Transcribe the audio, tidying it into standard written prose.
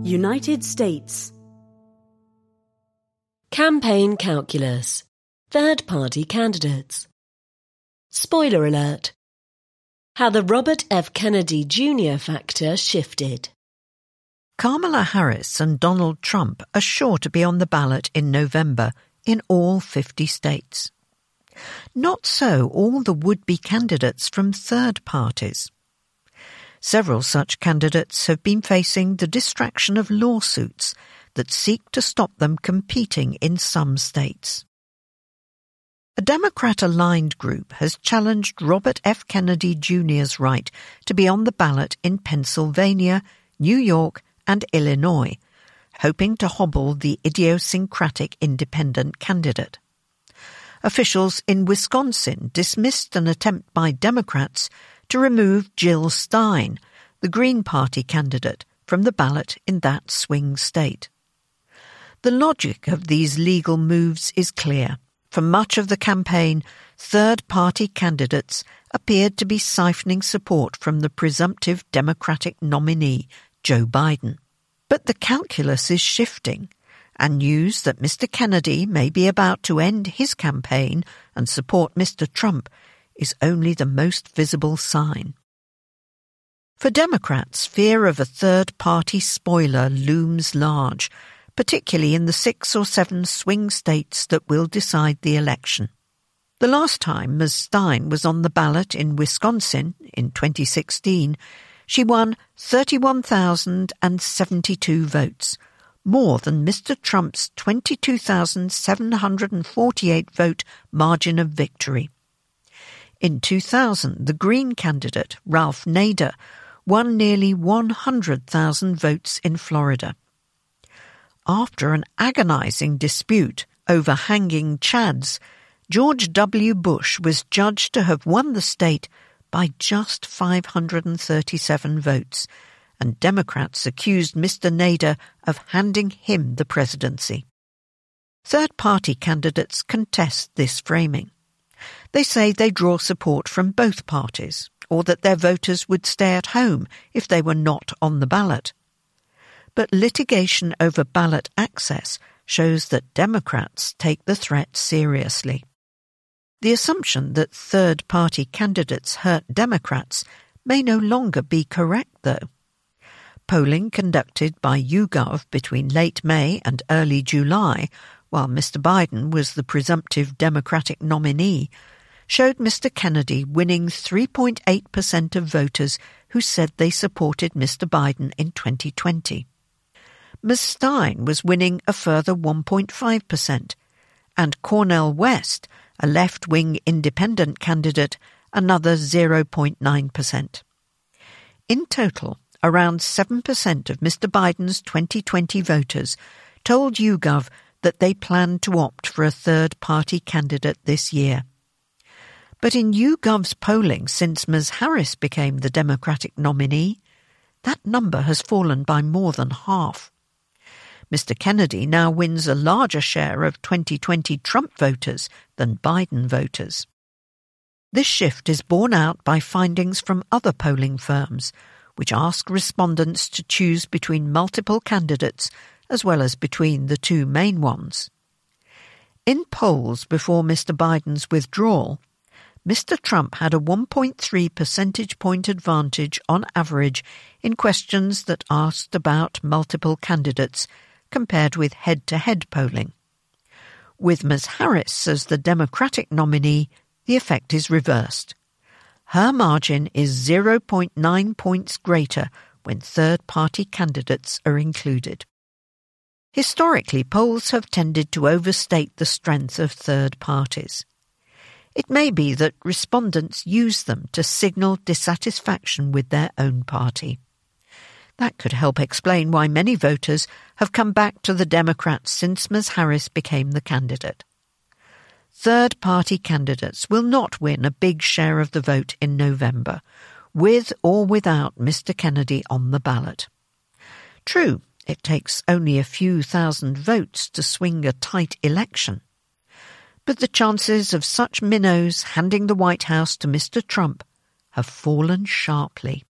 United States. Campaign calculus. Third-party candidates. Spoiler alert. How the Robert F. Kennedy Jr. factor shifted. Kamala Harris and Donald Trump are sure to be on the ballot in November in all 50 states. Not so all the would-be candidates from third parties. Several such candidates have been facing the distraction of lawsuits that seek to stop them competing in some states. A Democrat-aligned group has challenged Robert F. Kennedy Jr.'s right to be on the ballot in Pennsylvania, New York, and Illinois, hoping to hobble the idiosyncratic independent candidate. Officials in Wisconsin dismissed an attempt by Democrats to remove Jill Stein, the Green Party candidate, from the ballot in that swing state. The logic of these legal moves is clear. For much of the campaign, third-party candidates appeared to be siphoning support from the presumptive Democratic nominee, Joe Biden. But the calculus is shifting, and news that Mr. Kennedy may be about to end his campaign and support Mr. Trump is only the most visible sign. For Democrats, fear of a third-party spoiler looms large, particularly in the 6 or 7 swing states that will decide the election. The last time Ms. Stein was on the ballot in Wisconsin, in 2016, she won 31,072 votes, more than Mr. Trump's 22,748 vote margin of victory. In 2000, the Green candidate, Ralph Nader, won nearly 100,000 votes in Florida. After an agonizing dispute over hanging chads, George W. Bush was judged to have won the state by just 537 votes, and Democrats accused Mr. Nader of handing him the presidency. Third-party candidates contest this framing. They say they draw support from both parties, or that their voters would stay at home if they were not on the ballot. But litigation over ballot access shows that Democrats take the threat seriously. The assumption that third-party candidates hurt Democrats may no longer be correct, though. Polling conducted by YouGov between late May and early July, while Mr. Biden was the presumptive Democratic nominee, showed Mr. Kennedy winning 3.8% of voters who said they supported Mr. Biden in 2020. Ms. Stein was winning a further 1.5%, and Cornel West, a left-wing independent candidate, another 0.9%. In total, around 7% of Mr. Biden's 2020 voters told YouGov that they planned to opt for a third-party candidate this year. But in YouGov's polling since Ms. Harris became the Democratic nominee, that number has fallen by more than half. Mr. Kennedy now wins a larger share of 2020 Trump voters than Biden voters. This shift is borne out by findings from other polling firms, which ask respondents to choose between multiple candidates as well as between the two main ones. In polls before Mr. Biden's withdrawal, Mr. Trump had a 1.3 percentage point advantage on average in questions that asked about multiple candidates compared with head-to-head polling. With Ms. Harris as the Democratic nominee, the effect is reversed. Her margin is 0.9 points greater when third-party candidates are included. Historically, polls have tended to overstate the strength of third parties. It may be that respondents use them to signal dissatisfaction with their own party. That could help explain why many voters have come back to the Democrats since Ms. Harris became the candidate. Third-party candidates will not win a big share of the vote in November, with or without Mr. Kennedy on the ballot. True, it takes only a few thousand votes to swing a tight election. But the chances of such minnows handing the White House to Mr. Trump have fallen sharply.